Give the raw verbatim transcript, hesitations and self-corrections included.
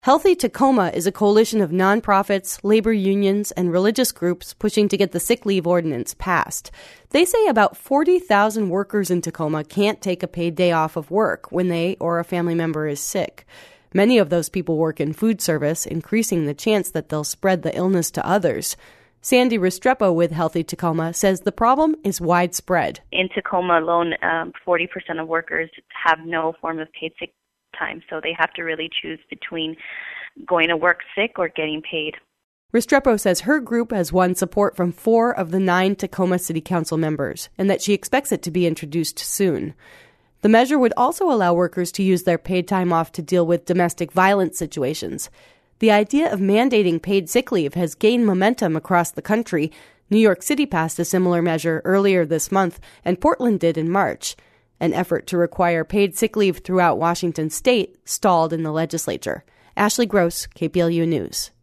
Healthy Tacoma is a coalition of nonprofits, labor unions, and religious groups pushing to get the sick leave ordinance passed. They say about forty thousand workers in Tacoma can't take a paid day off of work when they or a family member is sick. Many of those people work in food service, increasing the chance that they'll spread the illness to others. Sandy Restrepo with Healthy Tacoma says the problem is widespread. In Tacoma alone, um, forty percent of workers have no form of paid sick time, so they have to really choose between going to work sick or getting paid. Restrepo says her group has won support from four of the nine Tacoma City Council members, and that she expects it to be introduced soon. The measure would also allow workers to use their paid time off to deal with domestic violence situations. The idea of mandating paid sick leave has gained momentum across the country. New York City passed a similar measure earlier this month, and Portland did in March. An effort to require paid sick leave throughout Washington state stalled in the legislature. Ashley Gross, K P L U News.